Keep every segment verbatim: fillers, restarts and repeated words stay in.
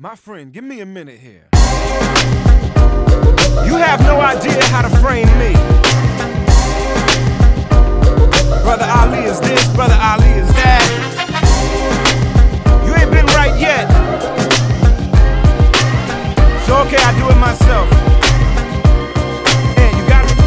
My friend, give me a minute here. You have no idea how to frame me. Brother Ali is this, Brother Ali is that. You ain't been right yet. So okay, I do it myself. And you got me?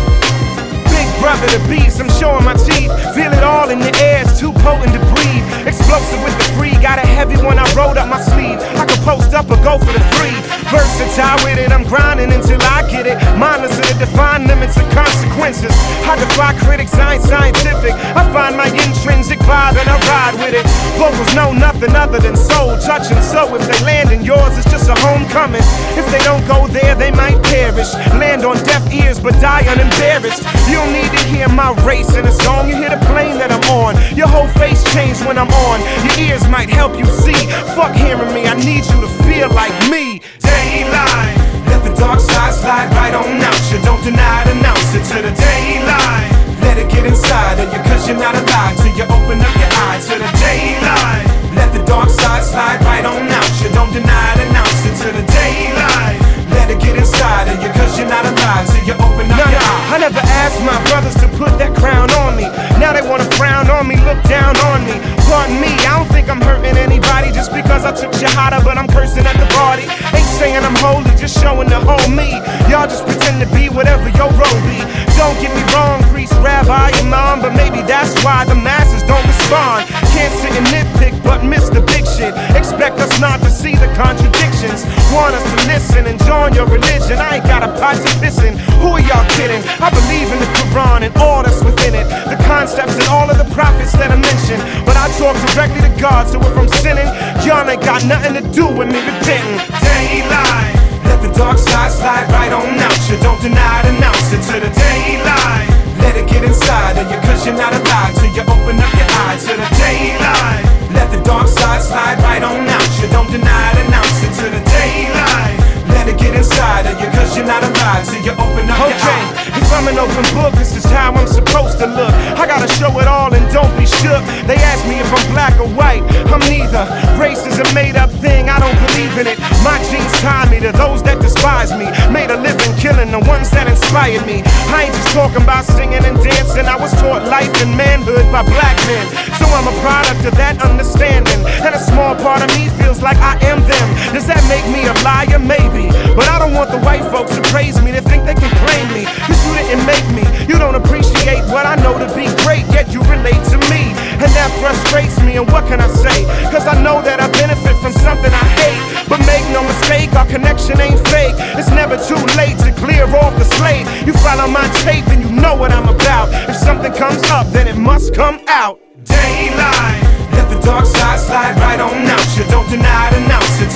Big brother the beast, I'm showing my teeth. Feel it all in the air, it's too potent to breathe. Explosive with the free, got a heavy one I rolled up my sleeve. I can post up or go for the three. Versatile with it, I'm grinding until I get it. Mindless of the defined limits and consequences. I defy critics, I ain't scientific. I find my intrinsic vibe and I ride with it. Vocals know nothing other than soul touching. So if they land in yours, it's just a homecoming. If they don't go there, they might perish. Land on deaf ears but die unembarrassed. You don't need to hear my race in a song. You hear the plane that I'm on. Your whole face changed when I'm on. Your ears might help you see. Fuck hearing me, I need you to feel like me. Daylight, let the dark side slide right on out. You don't deny it, announce it to the daylight. Let it get inside of you cause you're not alive till you open up your eyes to the daylight. Let the dark side slide right on out. You don't deny it, announce it to the daylight. Let it get inside of you cause you're not alive till you open up nah, your eyes. I never asked my brothers to put that crown on me. Now they wanna frown on me, look down on me. Pardon me, I don't think I'm hurting anybody just because I took shahada, but I'm cursing at the party. Ain't saying I'm holy, just showing the whole me. Y'all just pretend to be whatever your role be. Don't get me wrong, priest, rabbi, imam, but maybe that's why the masses don't respond. Can't sit and nitpick, but miss the big shit. Expect us not to see the contradictions. Want us to listen and join your religion. I ain't got a pot to piss in. Who are y'all kidding? I believe in the Quran and all that's within it. The concepts and all of the prophets that I mentioned. But I talk directly to God, so if I'm sinning, y'all ain't got nothing to do with me repenting. Daylight, let the dark side slide right on out. You don't deny it, announce it to the daylight. Let it get inside of you cause you're not alive till you open up your eyes to the daylight. Let the dark side slide right on out. You don't deny it, announce it to the daylight. Let it get inside of you cause you're not alive till you open up okay. your eyes. If I'm an open book, this is how I'm supposed to look. I gotta show it all and don't be shook. They ask me if I'm black or white, I'm neither. Race is a made up thing, I don't believe in it. My genes tie me to those that despise me. Made a living killing the ones that inspired me. I ain't just talking about singing and dancing. I was taught life and manhood by black men. So I'm a product of that understanding. And a small part of me feels like I am them. Does that make me a liar? Maybe. But I don't want the white folks to praise me, to think they can claim me. Cause you didn't make me, you don't appreciate what I know to be great, yet you relate to me. And that frustrates me, and what can I say? Cause I know that I benefit from something I hate. But make no mistake, our connection ain't fake. It's never too late to clear off the slate. You follow my tape and you know what I'm about. If something comes up, then it must come out. Daylight, let the dark side slide right on out. You don't deny it, announce it